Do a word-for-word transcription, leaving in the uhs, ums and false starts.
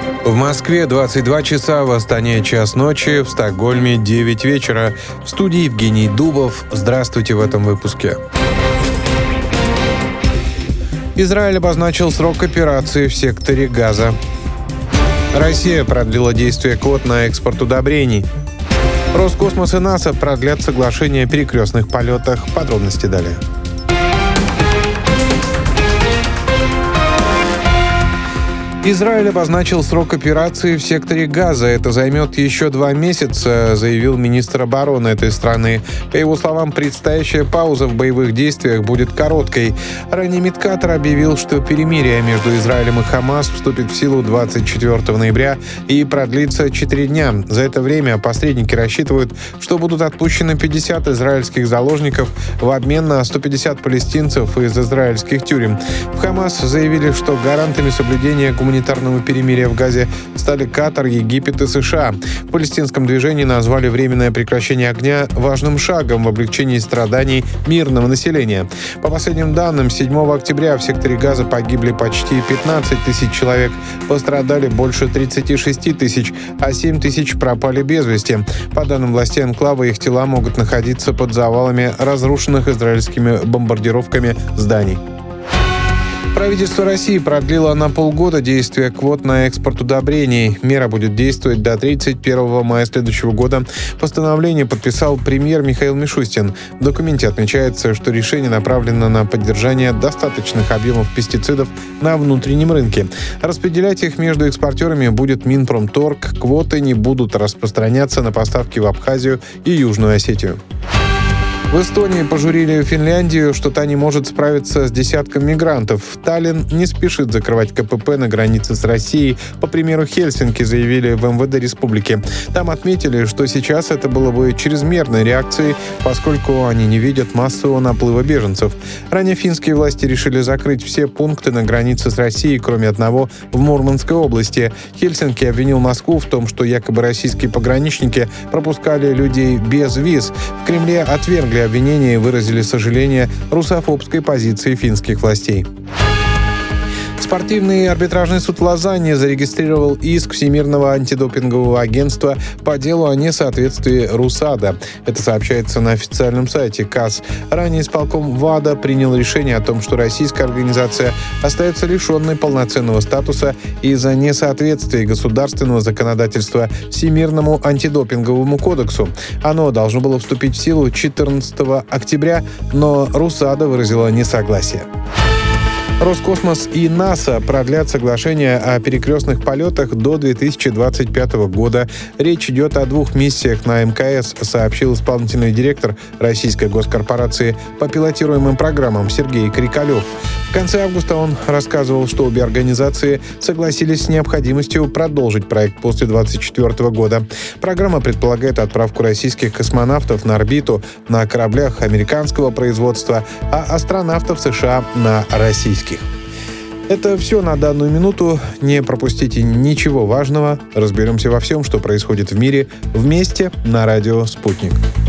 В Москве двадцать два часа, в Астане час ночи, в Стокгольме девять вечера. В студии Евгений Дубов. Здравствуйте в этом выпуске. Израиль обозначил срок операции в секторе Газа. Россия продлила действие квот на экспорт удобрений. Роскосмос и НАСА продлят соглашение о перекрестных полетах. Подробности далее. Израиль обозначил срок операции в секторе Газа. Это займет еще два месяца, заявил министр обороны этой страны. По его словам, предстоящая пауза в боевых действиях будет короткой. Ранее МИД Катара объявил, что перемирие между Израилем и Хамас вступит в силу двадцать четвёртого ноября и продлится четыре дня. За это время посредники рассчитывают, что будут отпущены пятьдесят израильских заложников в обмен на сто пятьдесят палестинцев из израильских тюрем. В Хамас заявили, что гарантами соблюдения гуманитарного гуманитарного перемирия в Газе стали Катар, Египет и США. В палестинском движении назвали временное прекращение огня важным шагом в облегчении страданий мирного населения. По последним данным, седьмого октября в секторе Газа погибли почти пятнадцать тысяч человек, пострадали больше тридцать шесть тысяч, а семь тысяч пропали без вести. По данным властей анклава, их тела могут находиться под завалами разрушенных израильскими бомбардировками зданий. Правительство России продлило на полгода действие квот на экспорт удобрений. Мера будет действовать до тридцать первого мая следующего года. Постановление подписал премьер Михаил Мишустин. В документе отмечается, что решение направлено на поддержание достаточных объемов пестицидов на внутреннем рынке. Распределять их между экспортерами будет Минпромторг. Квоты не будут распространяться на поставки в Абхазию и Южную Осетию. В Эстонии пожурили Финляндию, что та не может справиться с десятком мигрантов. Таллин не спешит закрывать ка пэ пэ на границе с Россией. По примеру Хельсинки, заявили в эм вэ дэ республики. Там отметили, что сейчас это было бы чрезмерной реакцией, поскольку они не видят массового наплыва беженцев. Ранее финские власти решили закрыть все пункты на границе с Россией, кроме одного в Мурманской области. Хельсинки обвинил Москву в том, что якобы российские пограничники пропускали людей без виз. В Кремле отвергли обвинения и выразили сожаление русофобской позиции финских властей. Спортивный арбитражный суд в Лозанне зарегистрировал иск Всемирного антидопингового агентства по делу о несоответствии РУСАДА. Это сообщается на официальном сайте КАС. Ранее исполком ВАДА принял решение о том, что российская организация остается лишенной полноценного статуса из-за несоответствия государственного законодательства Всемирному антидопинговому кодексу. Оно должно было вступить в силу четырнадцатого октября, но РУСАДА выразила несогласие. Роскосмос и НАСА продлят соглашение о перекрестных полетах до две тысячи двадцать пятого года. Речь идет о двух миссиях на эм ка эс, сообщил исполнительный директор российской госкорпорации по пилотируемым программам Сергей Крикалев. В конце августа он рассказывал, что обе организации согласились с необходимостью продолжить проект после две тысячи двадцать четвёртого года. Программа предполагает отправку российских космонавтов на орбиту на кораблях американского производства, а астронавтов США на российских. Это все на данную минуту. Не пропустите ничего важного. Разберемся во всем, что происходит в мире, вместе на радио «Спутник».